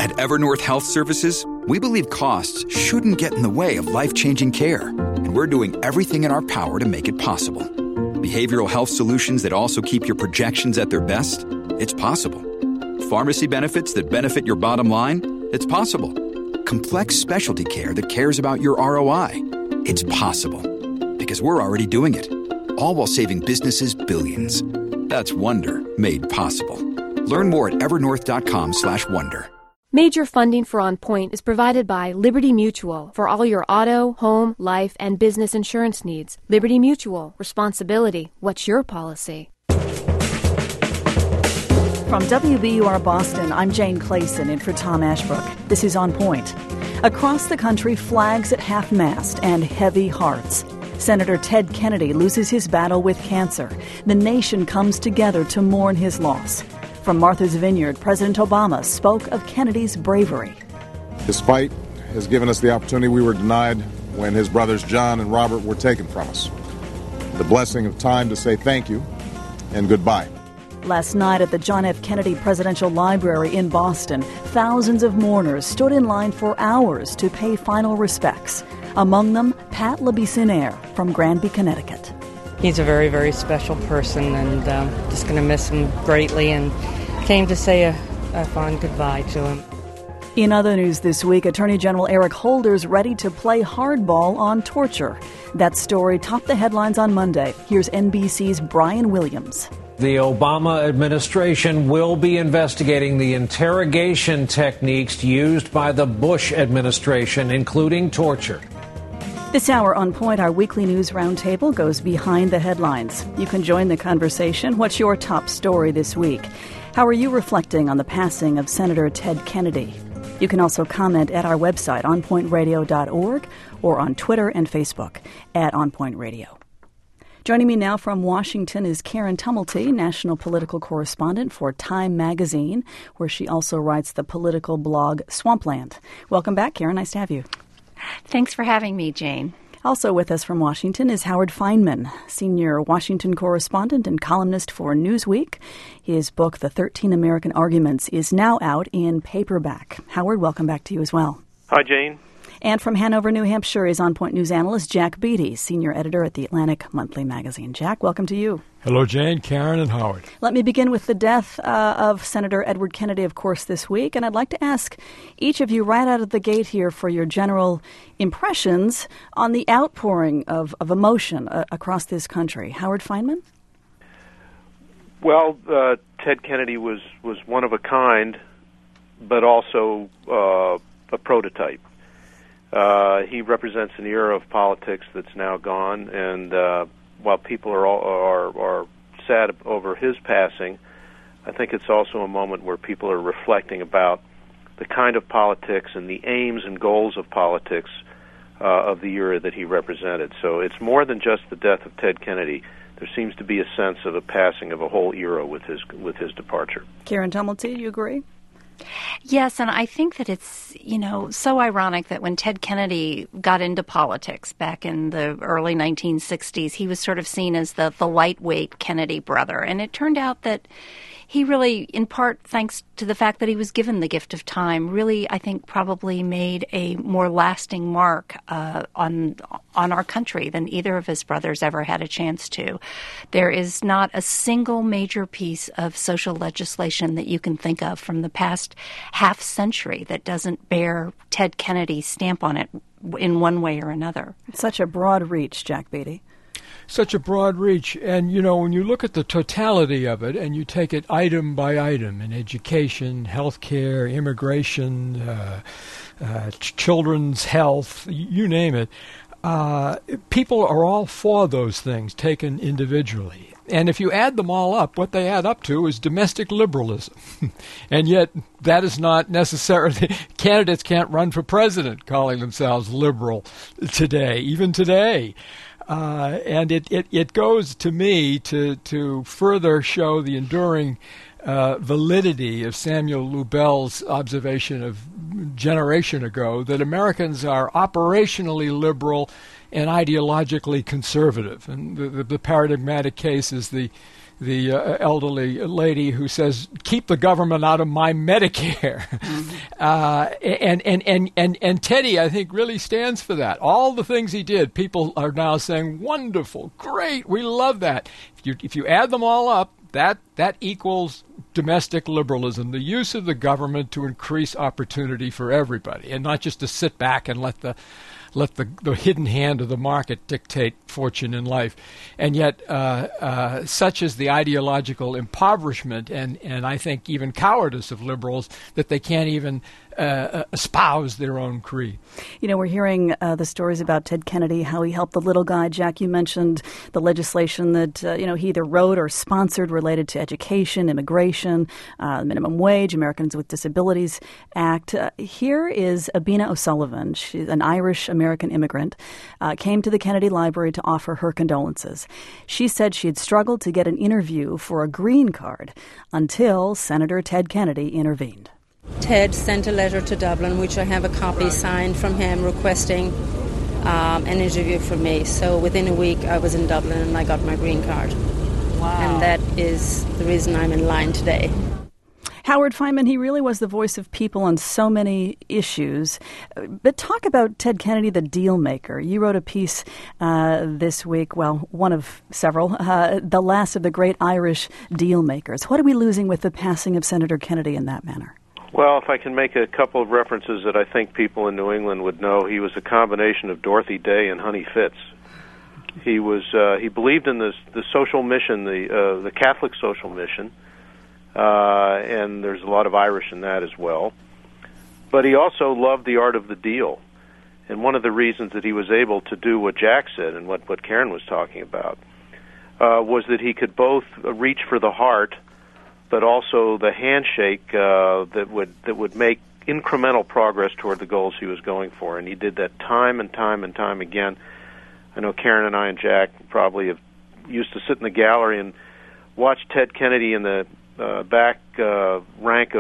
At Evernorth Health Services, we believe costs shouldn't get in the way of life-changing care, and we're doing everything in our power to make it possible. Behavioral health solutions that also keep your projections at their best? It's possible. Pharmacy benefits that benefit your bottom line? It's possible. Complex specialty care that cares about your ROI? It's possible. Because we're already doing it. All while saving businesses billions. That's Wonder made possible. Learn more at evernorth.com/wonder. Major funding for On Point is provided by Liberty Mutual for all your auto, home, life, and business insurance needs. Liberty Mutual. Responsibility. What's your policy? From WBUR Boston, I'm Jane Clayson in for Tom Ashbrook. This is On Point. Across the country, flags at half-mast and heavy hearts. Senator Ted Kennedy loses his battle with cancer. The nation comes together to mourn his loss. From Martha's Vineyard, President Obama spoke of Kennedy's bravery. His fight has given us the opportunity we were denied when his brothers John and Robert were taken from us. The blessing of time to say thank you and goodbye. Last night at the John F. Kennedy Presidential Library in Boston, thousands of mourners stood in line for hours to pay final respects. Among them, Pat LeBissonniere from Granby, Connecticut. He's a very, very special person, and just going to miss him greatly, and came to say a fond goodbye to him. In other news this week, Attorney General Eric Holder's ready to play hardball on torture. That story topped the headlines on Monday. Here's NBC's Brian Williams. The Obama administration will be investigating the interrogation techniques used by the Bush administration, including torture. This hour on Point, our weekly news roundtable goes behind the headlines. You can join the conversation. What's your top story this week? How are you reflecting on the passing of Senator Ted Kennedy? You can also comment at our website, onpointradio.org, or on Twitter and Facebook at onpointradio. Joining me now from Washington is Karen Tumulty, national political correspondent for Time Magazine, where she also writes the political blog Swampland. Welcome back, Karen. Nice to have you. Thanks for having me, Jane. Also with us from Washington is Howard Fineman, senior Washington correspondent and columnist for Newsweek. His book, The 13 American Arguments, is now out in paperback. Howard, welcome back to you as well. Hi, Jane. And from Hanover, New Hampshire is On Point News analyst Jack Beatty, senior editor at the Atlantic Monthly magazine. Jack, welcome to you. Hello, Jane, Karen, and Howard. Let me begin with the death of Senator Edward Kennedy, of course, this week. And I'd like to ask each of you right out of the gate here for your general impressions on the outpouring of emotion across this country. Howard Fineman? Well, Ted Kennedy was one of a kind, but also a prototype. He represents an era of politics that's now gone, and while people are sad over his passing, I think it's also a moment where people are reflecting about the kind of politics and the aims and goals of politics of the era that he represented. So it's more than just the death of Ted Kennedy. There seems to be a sense of a passing of a whole era with his departure. Karen Tumulty, you agree? Yes, and I think that it's, so ironic that when Ted Kennedy got into politics back in the early 1960s, he was sort of seen as the lightweight Kennedy brother. And it turned out that he really, in part thanks to the fact that he was given the gift of time, really, I think, probably made a more lasting mark on our country than either of his brothers ever had a chance to. There is not a single major piece of social legislation that you can think of from the past half century that doesn't bear Ted Kennedy's stamp on it in one way or another. It's such a broad reach, Jack Beatty. Such a broad reach. And, when you look at the totality of it and you take it item by item in education, healthcare, immigration, children's health, you name it, people are all for those things taken individually. And if you add them all up, what they add up to is domestic liberalism. And yet that is not necessarily, candidates can't run for president calling themselves liberal today, even today. And it goes to me to further show the enduring validity of Samuel Lubell's observation of a generation ago that Americans are operationally liberal and ideologically conservative. And the paradigmatic case is the elderly lady who says, "Keep the government out of my Medicare." And Teddy, I think, really stands for that. All the things he did, people are now saying, "Wonderful, great, we love that." If you add them all up, that equals domestic liberalism, the use of the government to increase opportunity for everybody, and not just to sit back and let the hidden hand of the market dictate fortune in life. And yet, such is the ideological impoverishment and I think even cowardice of liberals that they can't even espouse their own creed. You know, we're hearing the stories about Ted Kennedy, how he helped the little guy. Jack, you mentioned the legislation that, he either wrote or sponsored related to education, immigration, minimum wage, Americans with Disabilities Act. Here is Abina O'Sullivan. She's an Irish-American immigrant, came to the Kennedy Library to offer her condolences. She said she had struggled to get an interview for a green card until Senator Ted Kennedy intervened. Ted sent a letter to Dublin, which I have a copy signed from him, requesting an interview for me. So within a week, I was in Dublin and I got my green card. Wow. And that is the reason I'm in line today. Howard Fineman, he really was the voice of people on so many issues. But talk about Ted Kennedy, the deal maker. You wrote a piece this week, well, one of several, the last of the great Irish deal makers. What are we losing with the passing of Senator Kennedy in that manner? Well, if I can make a couple of references that I think people in New England would know, he was a combination of Dorothy Day and Honey Fitz. He believed in the social mission, the Catholic social mission, and there's a lot of Irish in that as well. But he also loved the art of the deal. And one of the reasons that he was able to do what Jack said and what Karen was talking about was that he could both reach for the heart, but also the handshake that would make incremental progress toward the goals he was going for. And he did that time and time and time again. I know Karen and I and Jack probably used to sit in the gallery and watch Ted Kennedy in the back rank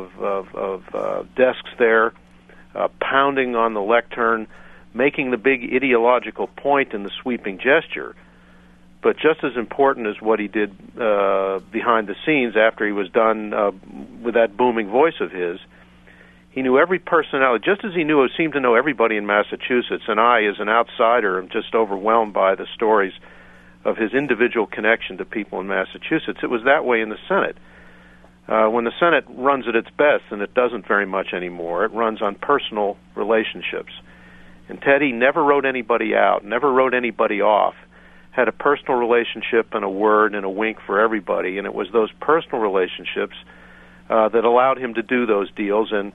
of desks there, pounding on the lectern, making the big ideological point in the sweeping gesture. But just as important as what he did behind the scenes after he was done with that booming voice of his, he knew every personality, just as he seemed to know everybody in Massachusetts. And I, as an outsider, am just overwhelmed by the stories of his individual connection to people in Massachusetts. It was that way in the Senate. When the Senate runs at its best, and it doesn't very much anymore, it runs on personal relationships. And Teddy never wrote anybody out, never wrote anybody off, had a personal relationship and a word and a wink for everybody, and it was those personal relationships that allowed him to do those deals. And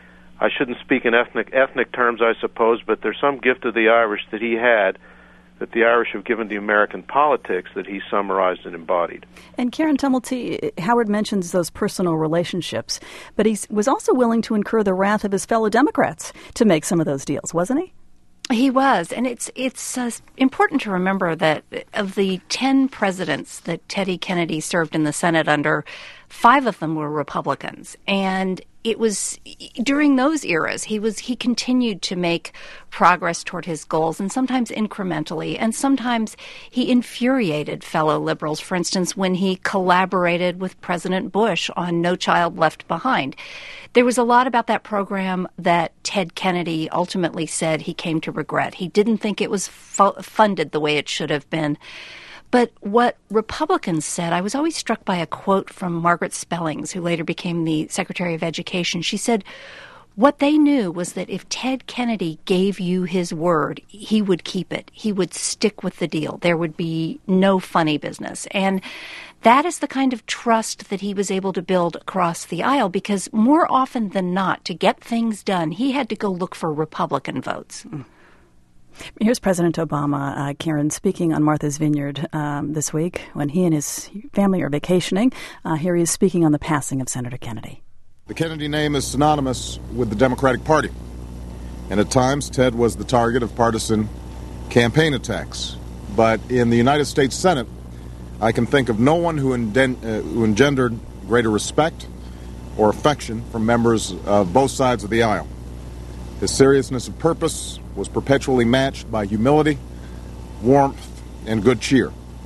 I shouldn't speak in ethnic terms, I suppose, but there's some gift of the Irish that he had that the Irish have given to American politics that he summarized and embodied. And Karen Tumulty, Howard mentions those personal relationships, but he was also willing to incur the wrath of his fellow Democrats to make some of those deals, wasn't he? He was, and it's important to remember that of the 10 presidents that Teddy Kennedy served in the Senate under, 5 of them were Republicans, and it was during those eras he continued to make progress toward his goals, and sometimes incrementally, and sometimes he infuriated fellow liberals. For instance, when he collaborated with President Bush on No Child Left Behind. There was a lot about that program that Ted Kennedy ultimately said he came to regret. He didn't think it was funded the way it should have been. But what Republicans said, I was always struck by a quote from Margaret Spellings, who later became the Secretary of Education. She said, what they knew was that if Ted Kennedy gave you his word, he would keep it. He would stick with the deal. There would be no funny business. And that is the kind of trust that he was able to build across the aisle, because more often than not, to get things done, he had to go look for Republican votes. Here's President Obama, Karen, speaking on Martha's Vineyard this week when he and his family are vacationing. Here he is speaking on the passing of Senator Kennedy. The Kennedy name is synonymous with the Democratic Party, and at times Ted was the target of partisan campaign attacks. But in the United States Senate, I can think of no one who engendered greater respect or affection from members of both sides of the aisle. His seriousness of purpose was perpetually matched by humility, warmth, and good cheer.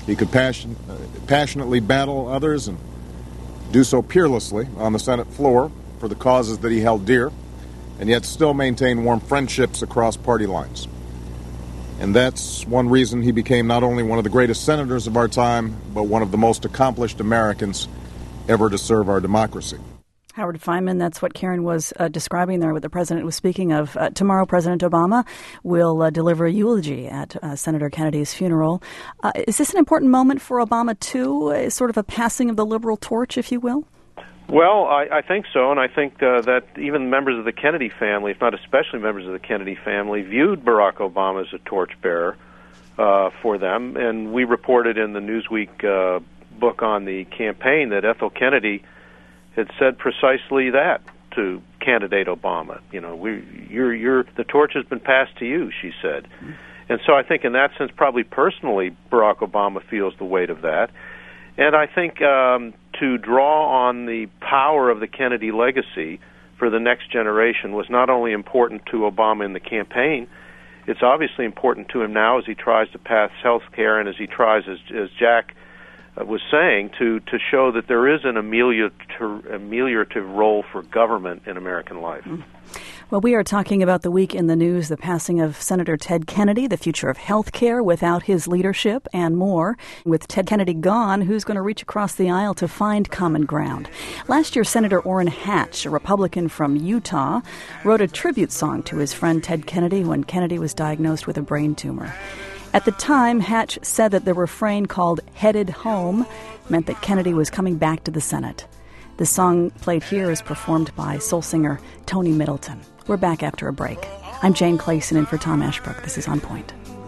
He could passionately battle others and do so peerlessly on the Senate floor for the causes that he held dear, and yet still maintain warm friendships across party lines. And that's one reason he became not only one of the greatest senators of our time, but one of the most accomplished Americans ever to serve our democracy. Howard Fineman, that's what Karen was describing there, what the president was speaking of. Tomorrow, President Obama will deliver a eulogy at Senator Kennedy's funeral. Is this an important moment for Obama, too, sort of a passing of the liberal torch, if you will? Well, I think so, and I think that even members of the Kennedy family, if not especially members of the Kennedy family, viewed Barack Obama as a torchbearer for them. And we reported in the Newsweek book on the campaign that Ethel Kennedy had said precisely that to candidate Obama. You know, the torch has been passed to you, she said. And so I think in that sense, probably personally, Barack Obama feels the weight of that. And I think to draw on the power of the Kennedy legacy for the next generation was not only important to Obama in the campaign, it's obviously important to him now as he tries to pass health care and as he tries, as Jack was saying, to show that there is an ameliorative role for government in American life. Well, we are talking about the week in the news, the passing of Senator Ted Kennedy, the future of health care without his leadership, and more. With Ted Kennedy gone, who's going to reach across the aisle to find common ground? Last year, Senator Orrin Hatch, a Republican from Utah, wrote a tribute song to his friend Ted Kennedy when Kennedy was diagnosed with a brain tumor. At the time, Hatch said that the refrain called "Headed Home" meant that Kennedy was coming back to the Senate. The song played here is performed by soul singer Tony Middleton. We're back after a break. I'm Jane Clayson in for Tom Ashbrook. This is On Point.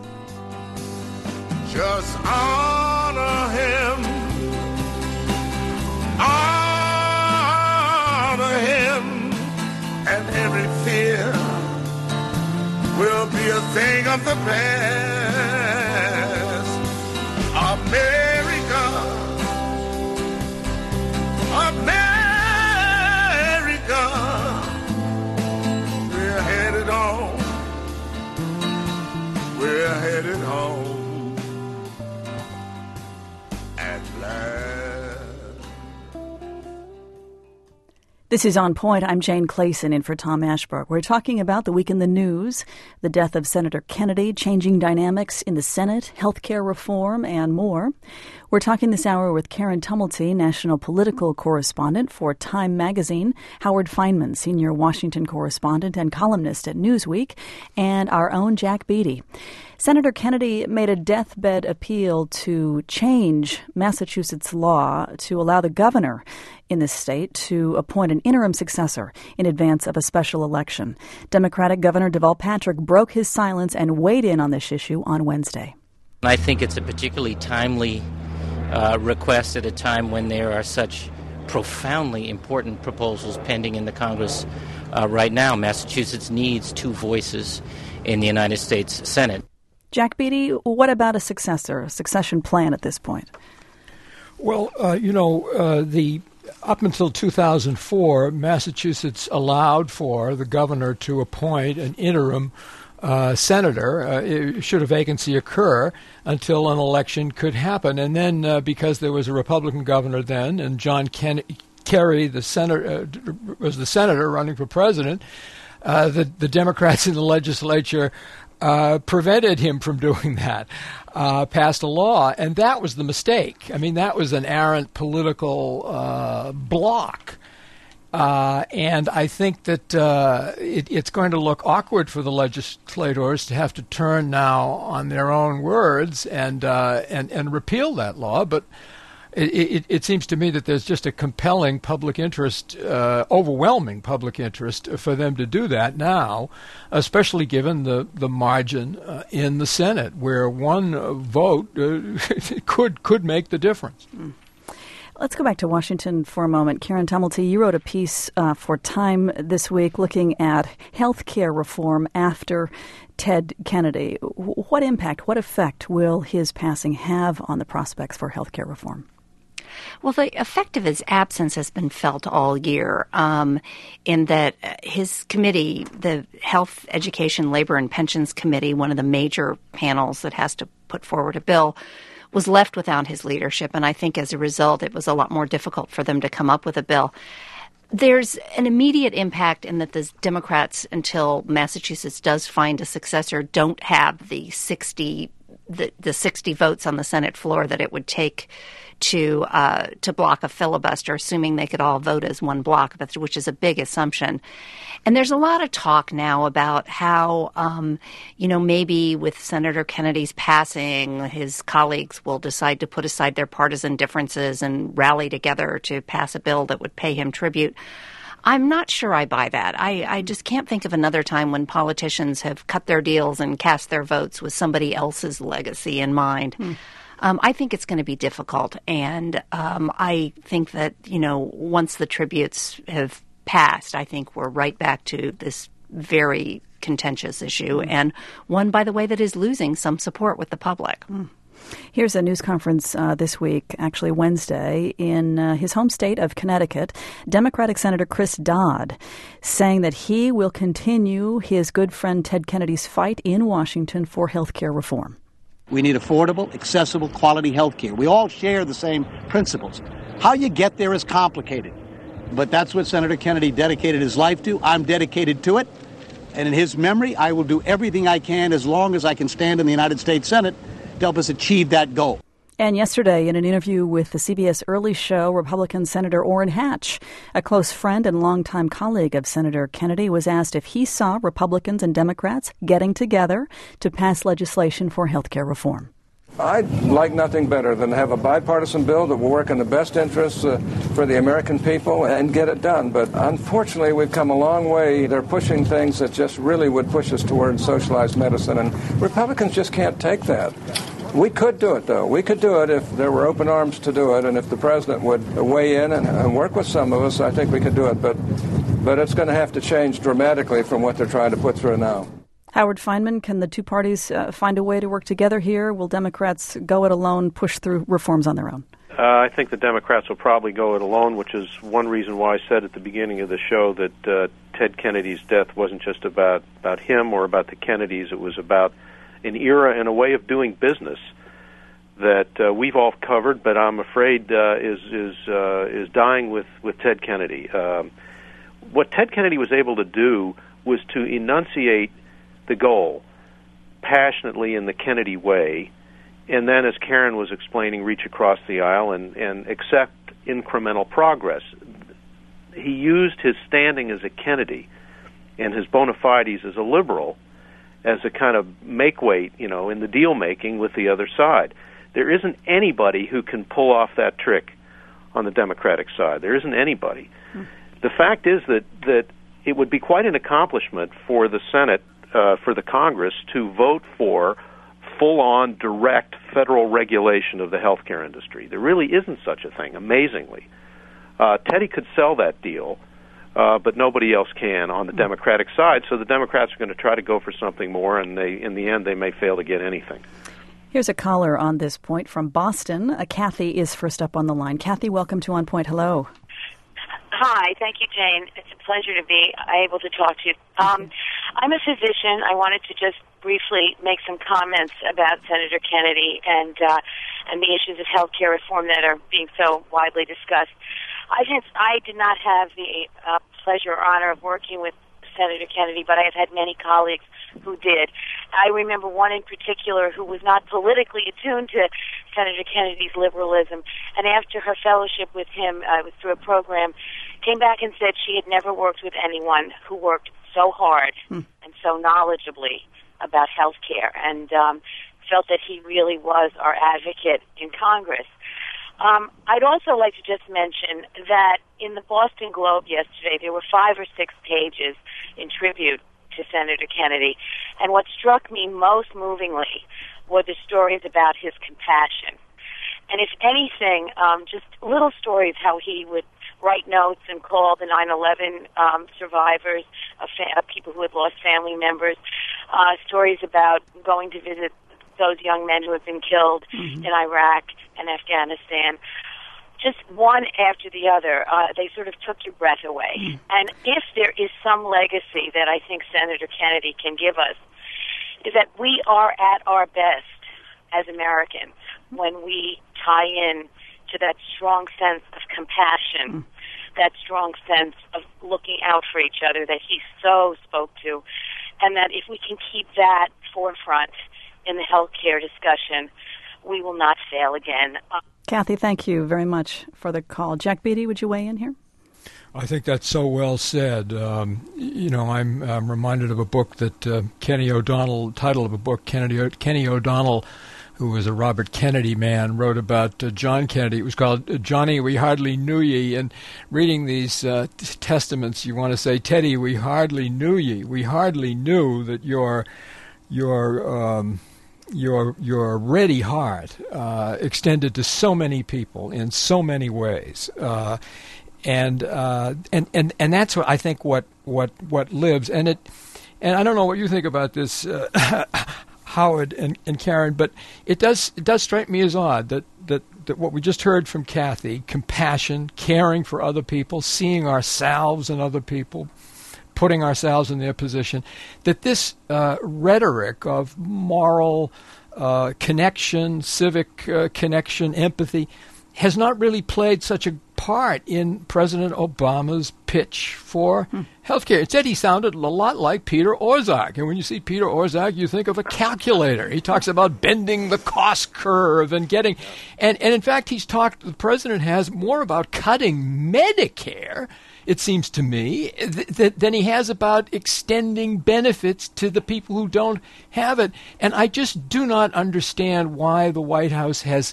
Just honor him. Honor him. And every fear will be a thing of the past. America. We're headed home. We're headed home at last. This is On Point. I'm Jane Clayson in for Tom Ashbrook. We're talking about the week in the news, the death of Senator Kennedy, changing dynamics in the Senate, health care reform, and more. We're talking this hour with Karen Tumulty, national political correspondent for Time magazine, Howard Fineman, senior Washington correspondent and columnist at Newsweek, and our own Jack Beatty. Senator Kennedy made a deathbed appeal to change Massachusetts law to allow the governor in the state to appoint an interim successor in advance of a special election. Democratic Governor Deval Patrick broke his silence and weighed in on this issue on Wednesday. I think it's a particularly timely request at a time when there are such profoundly important proposals pending in the Congress right now. Massachusetts needs two voices in the United States Senate. Jack Beatty, what about a succession plan at this point? Well, up until 2004, Massachusetts allowed for the governor to appoint an interim senator should a vacancy occur until an election could happen. And then because there was a Republican governor then, and John Kerry, the senator, was the senator running for president, the Democrats in the legislature prevented him from doing that, passed a law, and that was the mistake. I mean, that was an errant political block. And I think that it's going to look awkward for the legislators to have to turn now on their own words and repeal that law. But it seems to me that there's just a compelling public interest, overwhelming public interest for them to do that now, especially given the margin in the Senate, where one vote could make the difference. Let's go back to Washington for a moment. Karen Tumulty, you wrote a piece for Time this week looking at health care reform after Ted Kennedy. What impact, what effect will his passing have on the prospects for health care reform? Well, the effect of his absence has been felt all year in that his committee, the Health, Education, Labor, and Pensions Committee, one of the major panels that has to put forward a bill, was left without his leadership. And I think as a result, it was a lot more difficult for them to come up with a bill. There's an immediate impact in that the Democrats, until Massachusetts does find a successor, don't have the 60 votes on the Senate floor that it would take to block a filibuster, assuming they could all vote as one block, which is a big assumption. And there's a lot of talk now about how, maybe with Senator Kennedy's passing, his colleagues will decide to put aside their partisan differences and rally together to pass a bill that would pay him tribute. I'm not sure I buy that. I just can't think of another time when politicians have cut their deals and cast their votes with somebody else's legacy in mind. I think it's going to be difficult, and I think that, once the tributes have passed, I think we're right back to this very contentious issue, and one, by the way, that is losing some support with the public. Here's a news conference this week, actually Wednesday, in his home state of Connecticut. Democratic Senator Chris Dodd saying that he will continue his good friend Ted Kennedy's fight in Washington for health care reform. We need affordable, accessible, quality health care. We all share the same principles. How you get there is complicated, but that's what Senator Kennedy dedicated his life to. I'm dedicated to it, and in his memory, I will do everything I can as long as I can stand in the United States Senate to help us achieve that goal. And yesterday, in an interview with the CBS Early Show, Republican Senator Orrin Hatch, a close friend and longtime colleague of Senator Kennedy, was asked if he saw Republicans and Democrats getting together to pass legislation for health care reform. I'd like nothing better than to have a bipartisan bill that will work in the best interests for the American people and get it done. But unfortunately, we've come a long way. They're pushing things that just really would push us towards socialized medicine, and Republicans just can't take that. We could do it, though. We could do it if there were open arms to do it, and if the president would weigh in and work with some of us, I think we could do it. But it's going to have to change dramatically from what they're trying to put through now. Howard Fineman, can the two parties find a way to work together here? Will Democrats go it alone, push through reforms on their own? I think the Democrats will probably go it alone, which is one reason why I said at the beginning of the show that Ted Kennedy's death wasn't just about him or about the Kennedys. It was about an era and a way of doing business that we've all covered, but I'm afraid is dying with Ted Kennedy. What Ted Kennedy was able to do was to enunciate the goal passionately in the Kennedy way, and then, as Karen was explaining, reach across the aisle and accept incremental progress. He used his standing as a Kennedy and his bona fides as a liberal as a kind of make-weight, in the deal-making with the other side. There isn't anybody who can pull off that trick on the Democratic side. There isn't anybody. The fact is that it would be quite an accomplishment for the Senate, for the Congress, to vote for full-on direct federal regulation of the healthcare industry. There really isn't such a thing, amazingly. Teddy could sell that deal, but nobody else can on the Democratic side, so the Democrats are going to try to go for something more, and in the end, they may fail to get anything. Here's a caller on this point from Boston. Kathy is first up on the line. Kathy, welcome to On Point. Hello. Hi, thank you, Jane. It's a pleasure to be able to talk to you. I'm a physician. I wanted to just briefly make some comments about Senator Kennedy and the issues of health care reform that are being so widely discussed. I did not have the pleasure or honor of working with Senator Kennedy, but I have had many colleagues who did. I remember one in particular who was not politically attuned to Senator Kennedy's liberalism, and after her fellowship with him, it was through a program, came back and said she had never worked with anyone who worked so hard and so knowledgeably about health care, and felt that he really was our advocate in Congress. I'd also like to just mention that in the Boston Globe yesterday, there were 5 or 6 pages in tribute to Senator Kennedy, and what struck me most movingly were the stories about his compassion. And if anything, just little stories how he would write notes and call the 9/11 survivors, people who had lost family members, stories about going to visit those young men who had been killed in Iraq and Afghanistan. Just one after the other, they sort of took your breath away. And if there is some legacy that I think Senator Kennedy can give us, is that we are at our best as Americans when we tie in to that strong sense of compassion, that strong sense of looking out for each other that he so spoke to, and that if we can keep that forefront in the healthcare discussion, we will not fail again. Kathy, thank you very much for the call. Jack Beatty, would you weigh in here? I think that's so well said. I'm reminded of a book that Kenny O'Donnell, title of a book, Kenny O'Donnell, who was a Robert Kennedy man, wrote about John Kennedy. It was called Johnny, We Hardly Knew Ye. And reading these testaments, you want to say, Teddy, we hardly knew ye. We hardly knew that your ready heart extended to so many people in so many ways. And that's what I think what lives. And I don't know what you think about this, Howard and Karen, but it does strike me as odd that what we just heard from Kathy, compassion, caring for other people, seeing ourselves in other people, putting ourselves in their position, that this rhetoric of moral connection, civic connection, empathy, has not really played such a part in President Obama's pitch for healthcare. Instead, he sounded a lot like Peter Orszag. And when you see Peter Orszag, you think of a calculator. He talks about bending the cost curve and getting... And in fact, the president has more about cutting Medicare, it seems to me, than he has about extending benefits to the people who don't have it. And I just do not understand why the White House has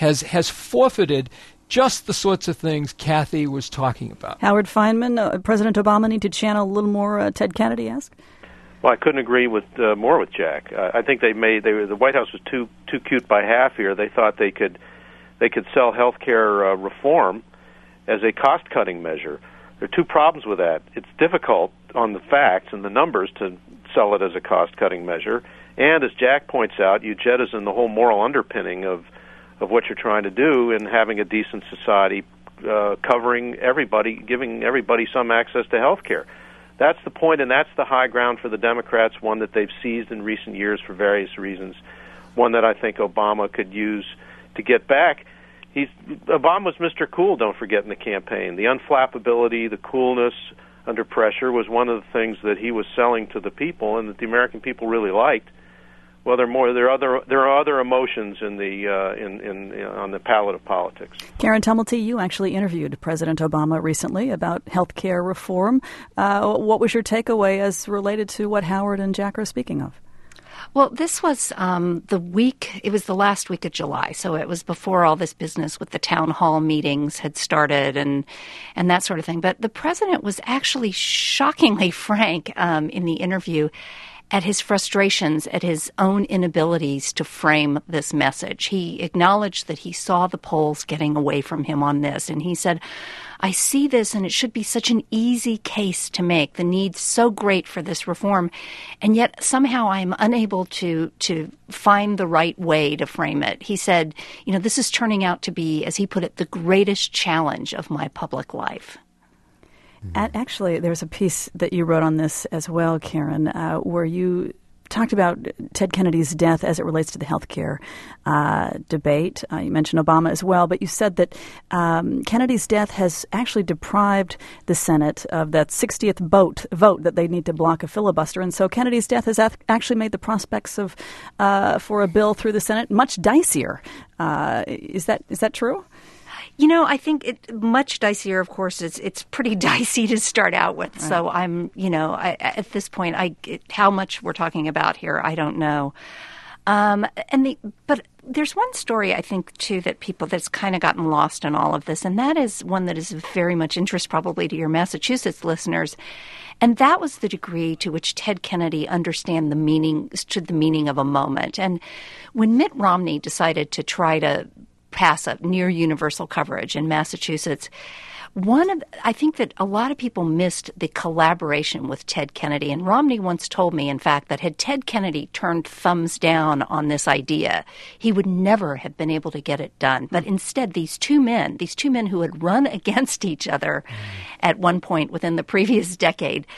forfeited just the sorts of things Kathy was talking about. Howard Fineman, President Obama need to channel a little more Ted Kennedy, ask? Well, I couldn't agree more with Jack. I think the White House was too cute by half here. They thought they could sell health care reform as a cost-cutting measure. There are two problems with that. It's difficult on the facts and the numbers to sell it as a cost-cutting measure, and as Jack points out, you jettison the whole moral underpinning of what you're trying to do in having a decent society, covering everybody, giving everybody some access to health care. That's the point, and that's the high ground for the Democrats, one that they've seized in recent years for various reasons, one that I think Obama could use to get back. Obama was Mr. Cool, don't forget, in the campaign. The unflappability, the coolness under pressure was one of the things that he was selling to the people and that the American people really liked. Well, there are other emotions in on the palette of politics. Karen Tumulty, you actually interviewed President Obama recently about health care reform. What was your takeaway as related to what Howard and Jack are speaking of? Well, this was it was the last week of July, so it was before all this business with the town hall meetings had started and that sort of thing. But the president was actually shockingly frank in the interview at his frustrations, at his own inabilities to frame this message. He acknowledged that he saw the polls getting away from him on this, and he said, I see this, and it should be such an easy case to make, the need so great for this reform, and yet somehow I'm unable to find the right way to frame it. He said, this is turning out to be, as he put it, the greatest challenge of my public life. Actually, there's a piece that you wrote on this as well, Karen, where you talked about Ted Kennedy's death as it relates to the health care debate. You mentioned Obama as well, but you said that Kennedy's death has actually deprived the Senate of that 60th vote that they need to block a filibuster. And so Kennedy's death has actually made the prospects of for a bill through the Senate much dicier. Is that true? I think much dicier, of course. It's pretty dicey to start out with. Right. So I'm, at this point, how much we're talking about here, I don't know. But there's one story I think too that's kind of gotten lost in all of this, and that is one that is of very much interest probably to your Massachusetts listeners. And that was the degree to which Ted Kennedy understood the meaning of a moment. And when Mitt Romney decided to try to pass up near universal coverage in Massachusetts, I think that a lot of people missed the collaboration with Ted Kennedy. And Romney once told me, in fact, that had Ted Kennedy turned thumbs down on this idea, he would never have been able to get it done. But instead, these two men who had run against each other at one point within the previous decade,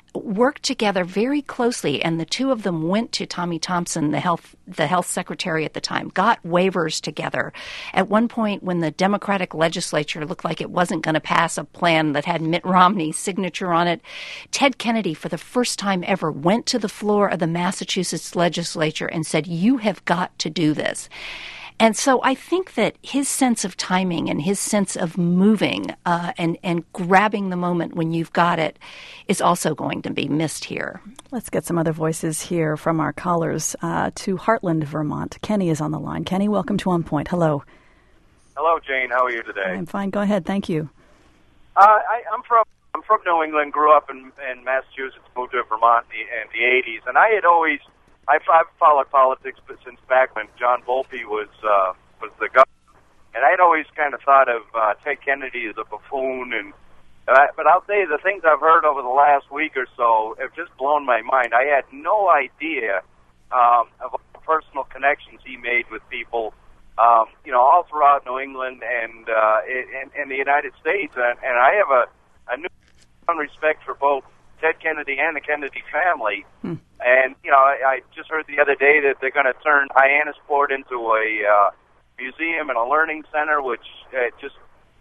worked together very closely, and the two of them went to Tommy Thompson, the health secretary at the time, got waivers together. At one point, when the Democratic legislature looked like it wasn't going to pass a plan that had Mitt Romney's signature on it, Ted Kennedy, for the first time ever, went to the floor of the Massachusetts legislature and said, "You have got to do this." And so I think that his sense of timing and his sense of moving and grabbing the moment when you've got it is also going to be missed here. Let's get some other voices here from our callers to Heartland, Vermont. Kenny is on the line. Kenny, welcome to On Point. Hello. Hello, Jane. How are you today? I'm fine. Go ahead. Thank you. I'm from New England. Grew up in Massachusetts. Moved to Vermont in the 80s, and I've followed politics since back when John Volpe was the governor, and I'd always kind of thought of Ted Kennedy as a buffoon. But I'll tell you, the things I've heard over the last week or so have just blown my mind. I had no idea of the personal connections he made with people, all throughout New England and the United States. And I have a new respect for both Ted Kennedy and the Kennedy family. And, I just heard the other day that they're going to turn Hyannisport into a museum and a learning center, which I just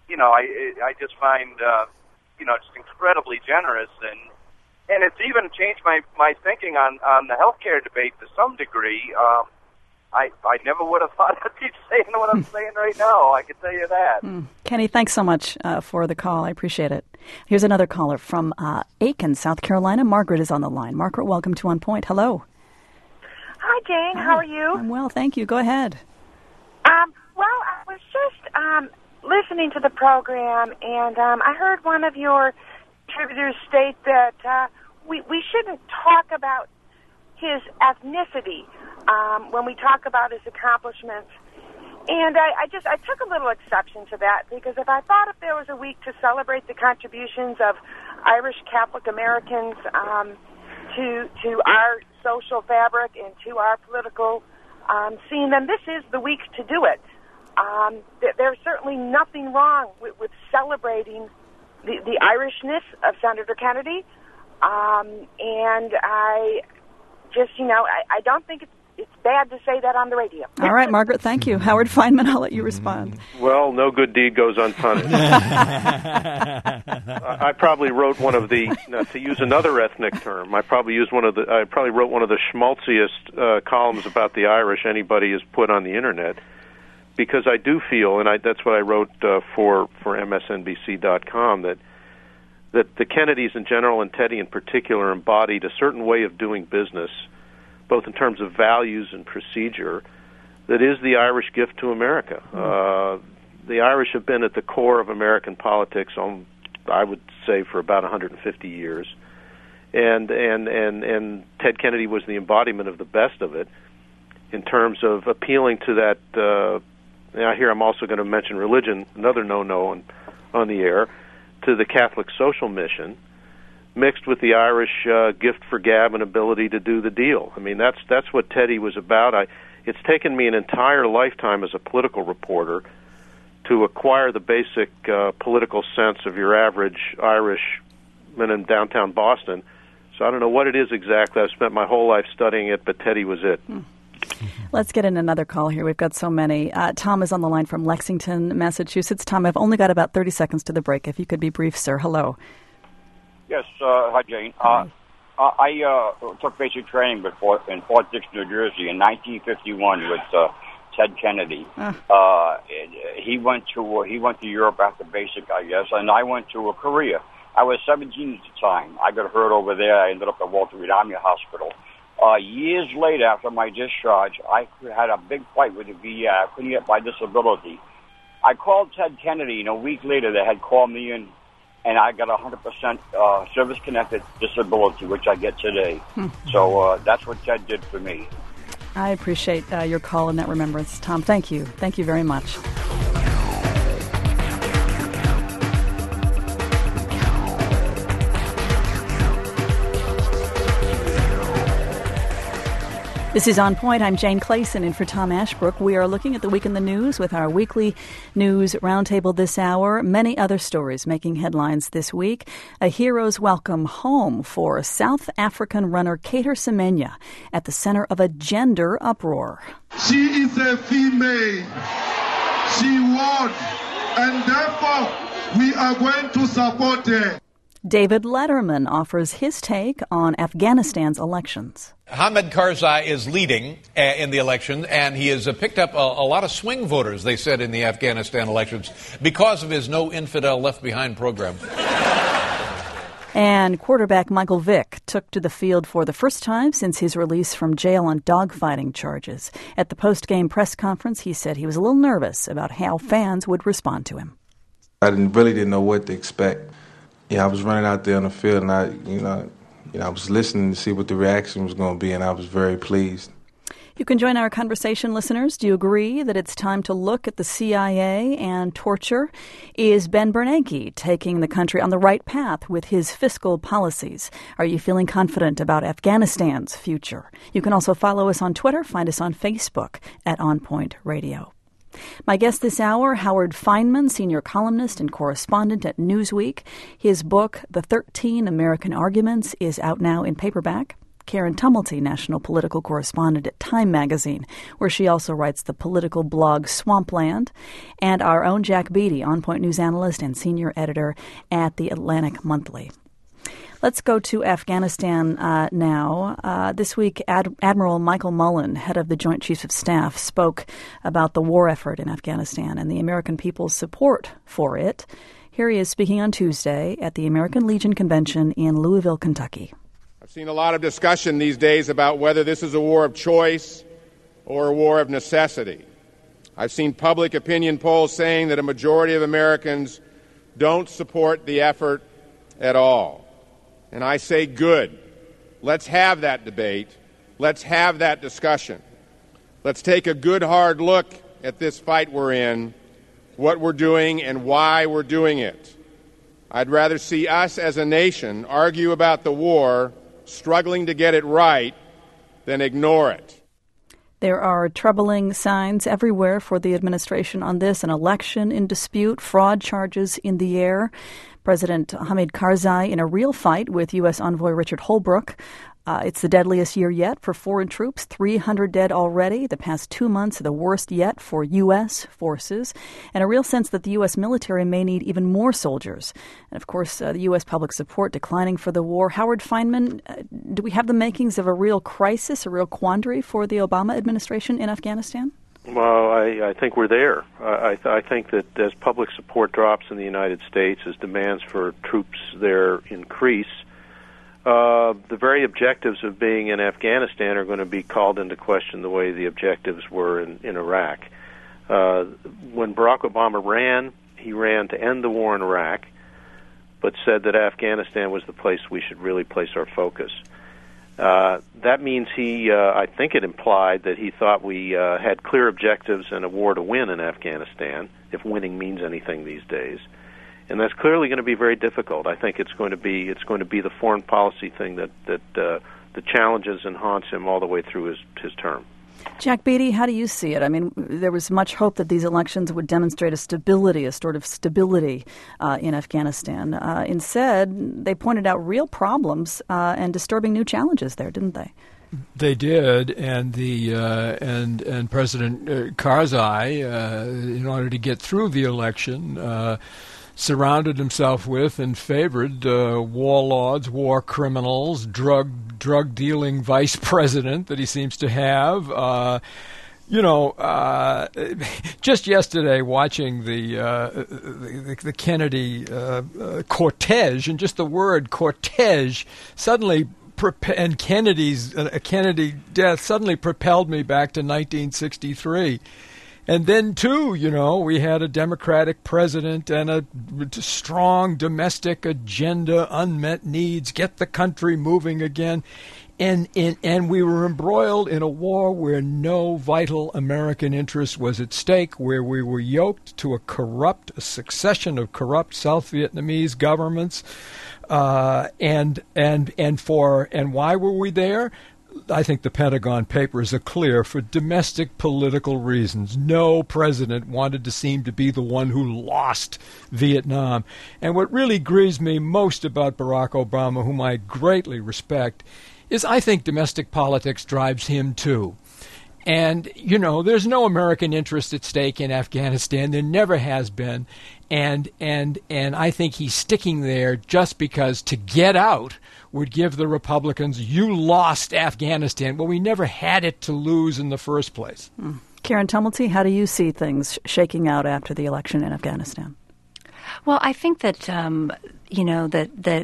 find, just incredibly generous. And it's even changed my thinking on the healthcare debate to some degree. I never would have thought I'd be saying what I'm saying right now. I can tell you that. Kenny, thanks so much for the call. I appreciate it. Here's another caller from Aiken, South Carolina. Margaret is on the line. Margaret, welcome to On Point. Hello. Hi, Jane. Hi. How are you? I'm well, thank you. Go ahead. Well, I was just listening to the program, and I heard one of your contributors state that we shouldn't talk about his ethnicity when we talk about his accomplishments. And I took a little exception to that, because if there was a week to celebrate the contributions of Irish Catholic Americans to our social fabric and to our political scene, then this is the week to do it. There's certainly nothing wrong with celebrating the Irishness of Senator Kennedy, and I just, I don't think it's bad to say that on the radio. All right, Margaret, thank you. Howard Feynman, I'll let you respond. Well, no good deed goes unpunished. I probably wrote one of the, to use another ethnic term, I probably wrote one of the schmaltziest columns about the Irish anybody has put on the internet, because I do feel, and that's what I wrote for MSNBC.com, that the Kennedys in general and Teddy in particular embodied a certain way of doing business, both in terms of values and procedure, that is the Irish gift to America. The Irish have been at the core of American politics, I would say, for about 150 years, and Ted Kennedy was the embodiment of the best of it in terms of appealing to that. Here I'm also going to mention religion, another no-no on the air, to the Catholic social mission, mixed with the Irish gift for gab and ability to do the deal. I mean, that's what Teddy was about. It's taken me an entire lifetime as a political reporter to acquire the basic political sense of your average Irishman in downtown Boston. So I don't know what it is exactly. I've spent my whole life studying it, but Teddy was it. Let's get in another call here. We've got so many. Tom is on the line from Lexington, Massachusetts. Tom, I've only got about 30 seconds to the break. If you could be brief, sir. Hello. Yes, hi, Jane. I took basic training in Fort Dix, New Jersey in 1951 with Ted Kennedy. He went to Europe after basic, I guess, and I went to Korea. I was 17 at the time. I got hurt over there. I ended up at Walter Reed Army Hospital. Years later, after my discharge, I had a big fight with the VA. I couldn't get my disability. I called Ted Kennedy, and a week later they had called me in, and I got 100% service-connected disability, which I get today. So that's what Ted did for me. I appreciate your call and that remembrance, Tom. Thank you. Thank you very much. This is On Point. I'm Jane Clayson in for Tom Ashbrook. We are looking at the week in the news with our weekly news roundtable this hour. Many other stories making headlines this week. A hero's welcome home for South African runner Cater Semenya at the center of a gender uproar. She is a female. She won. And therefore, we are going to support her. David Letterman offers his take on Afghanistan's elections. Hamid Karzai is leading in the election, and he has picked up a lot of swing voters, they said, in the Afghanistan elections because of his No Infidel Left Behind program. And quarterback Michael Vick took to the field for the first time since his release from jail on dogfighting charges. At the post-game press conference, he said he was a little nervous about how fans would respond to him. I really didn't know what to expect. Yeah, I was running out there on the field, and I was listening to see what the reaction was going to be, and I was very pleased. You can join our conversation, listeners. Do you agree that it's time to look at the CIA and torture? Is Ben Bernanke taking the country on the right path with his fiscal policies? Are you feeling confident about Afghanistan's future? You can also follow us on Twitter. Find us on Facebook at On Point Radio. My guest this hour, Howard Fineman, senior columnist and correspondent at Newsweek. His book, The 13 American Arguments, is out now in paperback. Karen Tumulty, national political correspondent at Time magazine, where she also writes the political blog Swampland. And our own Jack Beatty, On Point news analyst and senior editor at The Atlantic Monthly. Let's go to Afghanistan now. This week, Admiral Michael Mullen, head of the Joint Chiefs of Staff, spoke about the war effort in Afghanistan and the American people's support for it. Here he is speaking on Tuesday at the American Legion Convention in Louisville, Kentucky. I've seen a lot of discussion these days about whether this is a war of choice or a war of necessity. I've seen public opinion polls saying that a majority of Americans don't support the effort at all. And I say, good. Let's have that debate. Let's have that discussion. Let's take a good, hard look at this fight we're in, what we're doing, and why we're doing it. I'd rather see us as a nation argue about the war, struggling to get it right, than ignore it. There are troubling signs everywhere for the administration on this, an election in dispute, fraud charges in the air. President Hamid Karzai in a real fight with U.S. envoy Richard Holbrooke. It's the deadliest year yet for foreign troops, 300 dead already. The past 2 months are the worst yet for U.S. forces, and a real sense that the U.S. military may need even more soldiers. And, of course, the U.S. public support declining for the war. Howard Fineman, do we have the makings of a real crisis, a real quandary for the Obama administration in Afghanistan? Well, I think we're there. I think that as public support drops in the United States, as demands for troops there increase, the very objectives of being in Afghanistan are going to be called into question the way the objectives were in Iraq. When Barack Obama ran, he ran to end the war in Iraq, but said that Afghanistan was the place we should really place our focus. That means I think it implied that he thought we had clear objectives and a war to win in Afghanistan, if winning means anything these days. And that's clearly going to be very difficult. I think it's going to be the foreign policy thing that challenges and haunts him all the way through his term. Jack Beatty, how do you see it? I mean, there was much hope that these elections would demonstrate a sort of stability in Afghanistan. Instead, they pointed out real problems and disturbing new challenges there, didn't they? They did, and and President Karzai, in order to get through the election, surrounded himself with and favored warlords, war criminals, drug-dealing vice president that he seems to have. Just yesterday watching the Kennedy cortege, and just the word cortege suddenly and Kennedy death suddenly propelled me back to 1963. And then, too, we had a Democratic president and a strong domestic agenda, unmet needs, get the country moving again. And we were embroiled in a war where no vital American interest was at stake, where we were yoked to a succession of corrupt South Vietnamese governments. And why were we there? I think the Pentagon Papers are clear. For domestic political reasons, no president wanted to seem to be the one who lost Vietnam. And what really grieves me most about Barack Obama, whom I greatly respect, is I think domestic politics drives him too. And, there's no American interest at stake in Afghanistan. There never has been. And I think he's sticking there just because to get out would give the Republicans, you lost Afghanistan. Well, we never had it to lose in the first place. Karen Tumulty, how do you see things shaking out after the election in Afghanistan? Well, I think that, that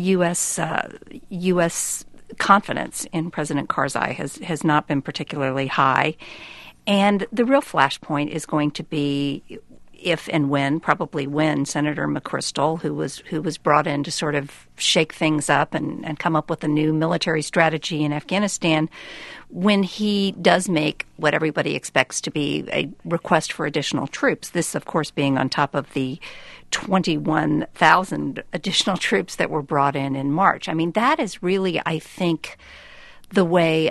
U.S. confidence in President Karzai has not been particularly high. And the real flashpoint is going to be if and when, probably when, Senator McChrystal, who was brought in to sort of shake things up and come up with a new military strategy in Afghanistan, when he does make what everybody expects to be a request for additional troops. This, of course, being on top of the 21,000 additional troops that were brought in March. I mean, that is really, I think, the way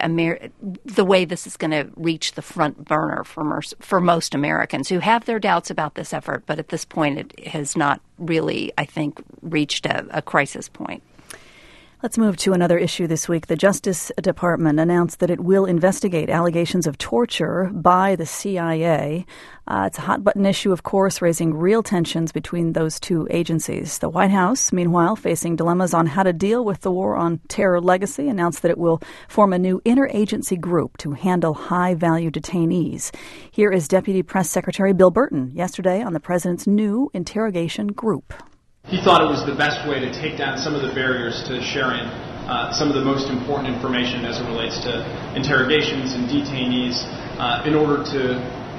this is going to reach the front burner for most Americans who have their doubts about this effort, but at this point it has not really, I think, reached a crisis point. Let's move to another issue this week. The Justice Department announced that it will investigate allegations of torture by the CIA. It's a hot-button issue, of course, raising real tensions between those two agencies. The White House, meanwhile, facing dilemmas on how to deal with the War on Terror legacy, announced that it will form a new interagency group to handle high-value detainees. Here is Deputy Press Secretary Bill Burton yesterday on the president's new interrogation group. He thought it was the best way to take down some of the barriers to sharing some of the most important information as it relates to interrogations and detainees in order to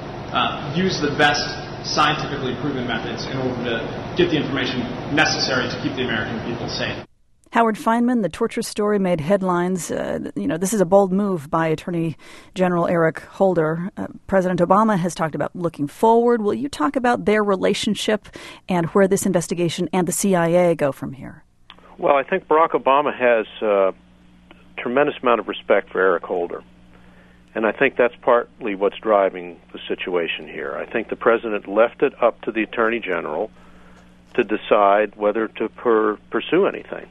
use the best scientifically proven methods in order to get the information necessary to keep the American people safe. Howard Fineman, the torture story made headlines. This is a bold move by Attorney General Eric Holder. President Obama has talked about looking forward. Will you talk about their relationship and where this investigation and the CIA go from here? Well, I think Barack Obama has a tremendous amount of respect for Eric Holder. And I think that's partly what's driving the situation here. I think the president left it up to the Attorney General to decide whether to pursue anything.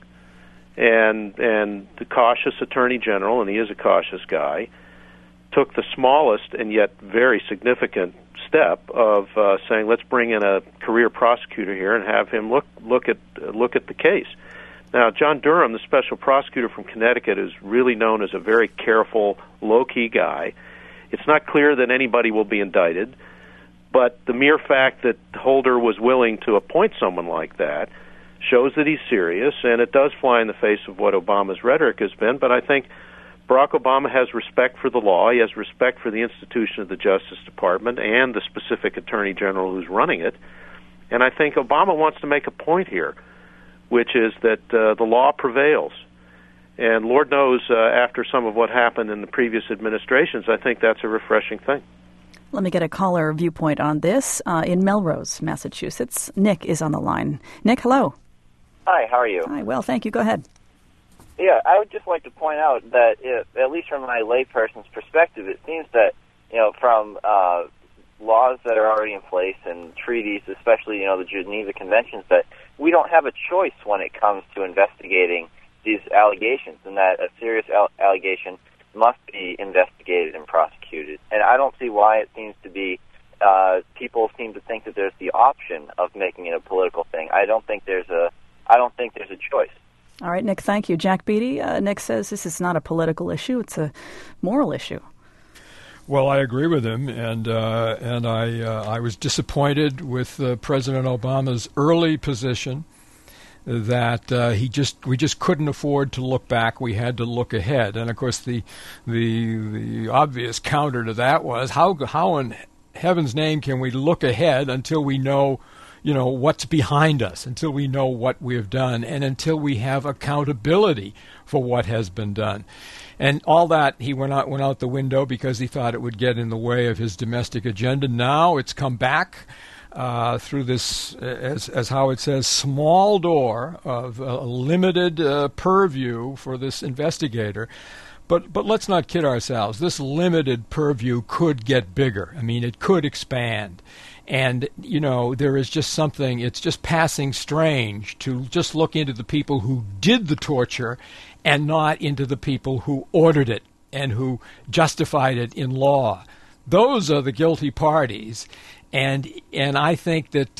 And the cautious Attorney General, and he is a cautious guy, took the smallest and yet very significant step of saying, let's bring in a career prosecutor here and have him look at the case. Now, John Durham, the special prosecutor from Connecticut, is really known as a very careful, low-key guy. It's not clear that anybody will be indicted, but the mere fact that Holder was willing to appoint someone like that shows that he's serious, and it does fly in the face of what Obama's rhetoric has been. But I think Barack Obama has respect for the law. He has respect for the institution of the Justice Department and the specific Attorney General who's running it. And I think Obama wants to make a point here, which is that the law prevails. And Lord knows, after some of what happened in the previous administrations, I think that's a refreshing thing. Let me get a caller viewpoint on this. In Melrose, Massachusetts, Nick is on the line. Nick, hello. Hi, how are you? Hi, well, thank you. Go ahead. Yeah, I would just like to point out that, at least from my layperson's perspective, it seems that, from laws that are already in place and treaties, especially, the Geneva Conventions, that we don't have a choice when it comes to investigating these allegations, and that a serious allegation must be investigated and prosecuted. And I don't see why it seems to be people seem to think that there's the option of making it a political thing. I don't think there's a choice. All right, Nick, thank you. Jack Beatty, Nick says this is not a political issue, it's a moral issue. Well, I agree with him, and I was disappointed with President Obama's early position that we just couldn't afford to look back. We had to look ahead, and of course the obvious counter to that was how in heaven's name can we look ahead until we know what's behind us, until we know what we have done, and until we have accountability for what has been done. And all that, he went out the window because he thought it would get in the way of his domestic agenda. Now it's come back. through this, as Howard says, small door of limited purview for this investigator. But let's not kid ourselves. This limited purview could get bigger. I mean, it could expand. And, there is just something, it's just passing strange to just look into the people who did the torture and not into the people who ordered it and who justified it in law. Those are the guilty parties. And I think that,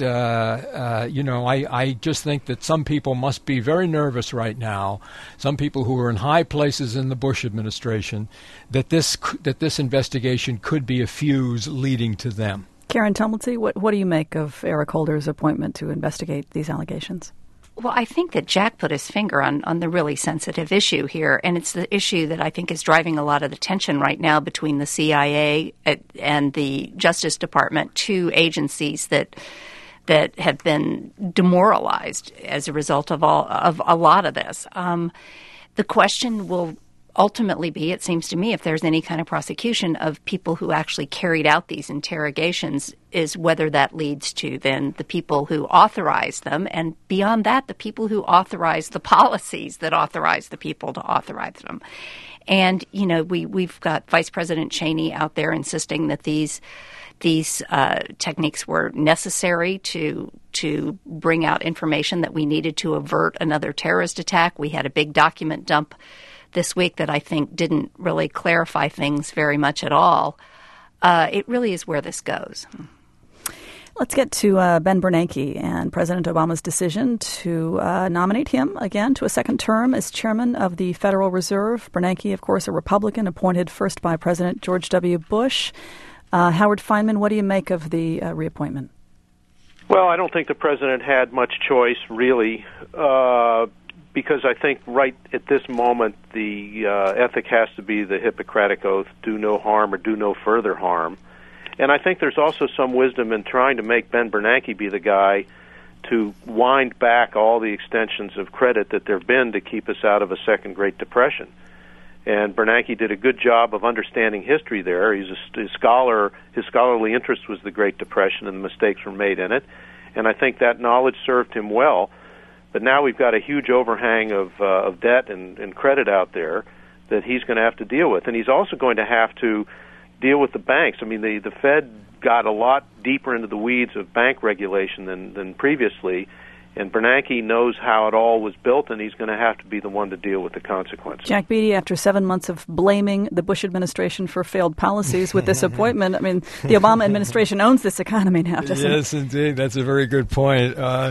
I just think that some people must be very nervous right now, some people who are in high places in the Bush administration, that this investigation could be a fuse leading to them. Karen Tumulty, what do you make of Eric Holder's appointment to investigate these allegations? Well, I think that Jack put his finger on the really sensitive issue here, and it's the issue that I think is driving a lot of the tension right now between the CIA and the Justice Department, two agencies that have been demoralized as a result of a lot of this. The question will ultimately be, it seems to me, if there's any kind of prosecution of people who actually carried out these interrogations, is whether that leads to then the people who authorized them, and beyond that, the people who authorized the policies that authorized the people to authorize them. And, we've got Vice President Cheney out there insisting that these techniques were necessary to bring out information that we needed to avert another terrorist attack. We had a big document dump this week that I think didn't really clarify things very much at all. It really is where this goes. Let's get to Ben Bernanke and President Obama's decision to nominate him again to a second term as chairman of the Federal Reserve. Bernanke, of course, a Republican appointed first by President George W. Bush. Howard Fineman, what do you make of the reappointment? Well, I don't think the president had much choice, really, because I think right at this moment the ethic has to be the Hippocratic Oath, do no harm or do no further harm. And I think there's also some wisdom in trying to make Ben Bernanke be the guy to wind back all the extensions of credit that there have been to keep us out of a second Great Depression. And Bernanke did a good job of understanding history there. He's a scholar. His scholarly interest was the Great Depression and the mistakes were made in it. And I think that knowledge served him well. But now we've got a huge overhang of debt and credit out there that he's going to have to deal with. And he's also going to have to deal with the banks. I mean, the Fed got a lot deeper into the weeds of bank regulation than previously, and Bernanke knows how it all was built, and he's going to have to be the one to deal with the consequences. Jack Beatty, after 7 months of blaming the Bush administration for failed policies with this appointment, I mean, the Obama administration owns this economy now, doesn't it? Yes, indeed. That's a very good point.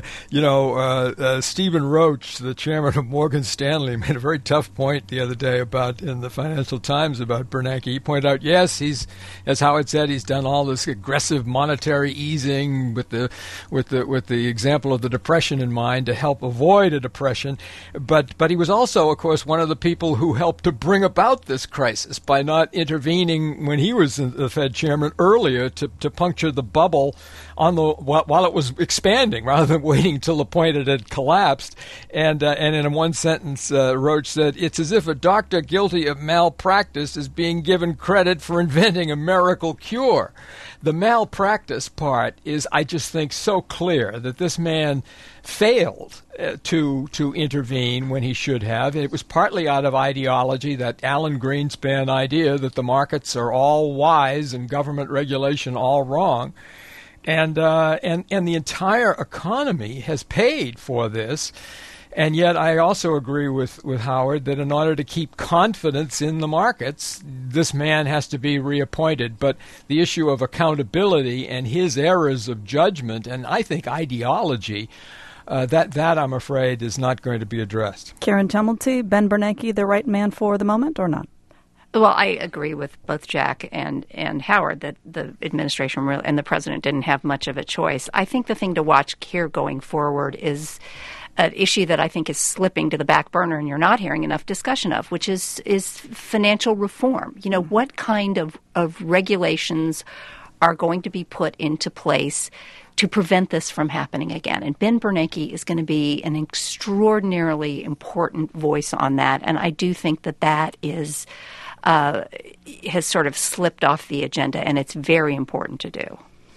Stephen Roach, the chairman of Morgan Stanley, made a very tough point the other day in the Financial Times about Bernanke. He pointed out, yes, he's, as Howard said, he's done all this aggressive monetary easing with the example of the Depression in mind to help avoid a depression, but he was also, of course, one of the people who helped to bring about this crisis by not intervening when he was the Fed chairman earlier to puncture the bubble while it was expanding, rather than waiting till the point it had collapsed. And in one sentence, Roach said, "It's as if a doctor guilty of malpractice is being given credit for inventing a miracle cure." The malpractice part is, I just think, so clear that this man failed to intervene when he should have. It was partly out of ideology, that Alan Greenspan idea that the markets are all wise and government regulation all wrong. And the entire economy has paid for this. And yet I also agree with Howard that in order to keep confidence in the markets, this man has to be reappointed. But the issue of accountability and his errors of judgment and I think ideology, that I'm afraid is not going to be addressed. Karen Tumulty, Ben Bernanke, the right man for the moment or not? Well, I agree with both Jack and Howard that the administration and the president didn't have much of a choice. I think the thing to watch here going forward is an issue that I think is slipping to the back burner and you're not hearing enough discussion of, which is financial reform. You know, what kind of regulations are going to be put into place to prevent this from happening again? And Ben Bernanke is going to be an extraordinarily important voice on that. And I do think that is has sort of slipped off the agenda, and it's very important to do.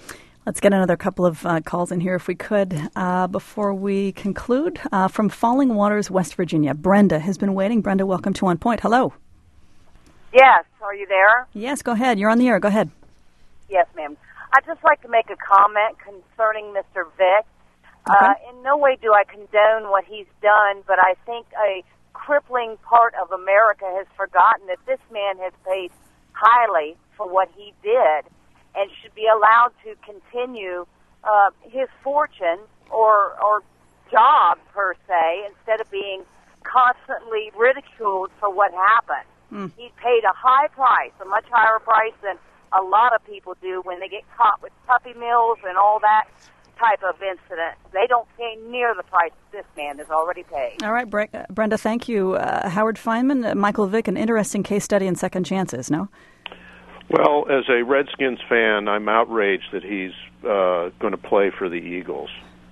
Let's get another couple of calls in here if we could before we conclude. From Falling Waters, West Virginia, Brenda has been waiting. Brenda, welcome to On Point. Hello. Yes, are you there? Yes, go ahead. You're on the air. Go ahead. Yes, ma'am. I'd just like to make a comment concerning Mr. Vick. Okay. In no way do I condone what he's done, but I think a crippling part of America has forgotten that this man has paid highly for what he did and should be allowed to continue his fortune or job, per se, instead of being constantly ridiculed for what happened. He paid a high price, a much higher price than a lot of people do when they get caught with puppy mills and all that type of incident. They don't pay near the price this man has already paid. All right, Brenda, thank you. Howard Fineman, Michael Vick, an interesting case study in second chances, no? Well, as a Redskins fan, I'm outraged that he's going to play for the Eagles.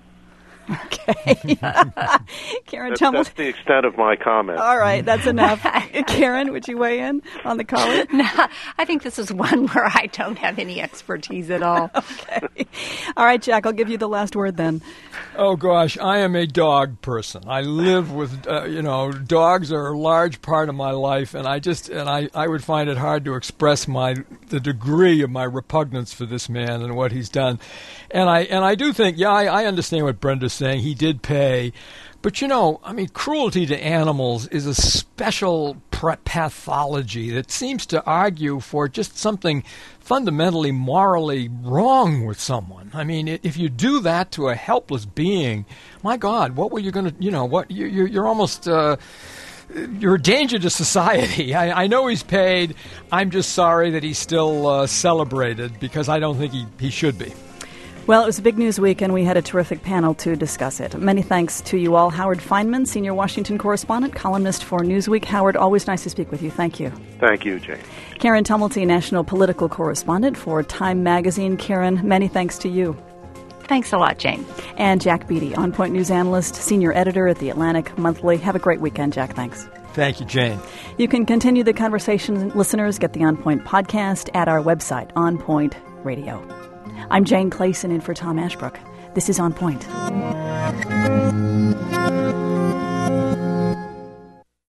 Okay. Karen Tumble. That's the extent of my comment. All right, that's enough. Karen, would you weigh in on the caller? No, I think this is one where I don't have any expertise at all. Okay. All right, Jack, I'll give you the last word then. Oh, gosh, I am a dog person. I live with, dogs are a large part of my life, and I would find it hard to express the degree of my repugnance for this man and what he's done. And I do think, I understand what Brenda's saying. He did pay. But, cruelty to animals is a special pathology that seems to argue for just something fundamentally morally wrong with someone. I mean, if you do that to a helpless being, my God, what were you going to, you're almost... you're a danger to society. I know he's paid. I'm just sorry that he's still celebrated because I don't think he should be. Well, it was a big news week, and we had a terrific panel to discuss it. Many thanks to you all. Howard Fineman, senior Washington correspondent, columnist for Newsweek. Howard, always nice to speak with you. Thank you. Thank you, Jane. Karen Tumulty, national political correspondent for Time Magazine. Karen, many thanks to you. Thanks a lot, Jane. And Jack Beatty, On Point news analyst, senior editor at The Atlantic Monthly. Have a great weekend, Jack. Thanks. Thank you, Jane. You can continue the conversation. Listeners, get the On Point podcast at our website, On Point Radio. I'm Jane Clayson in for Tom Ashbrook. This is On Point.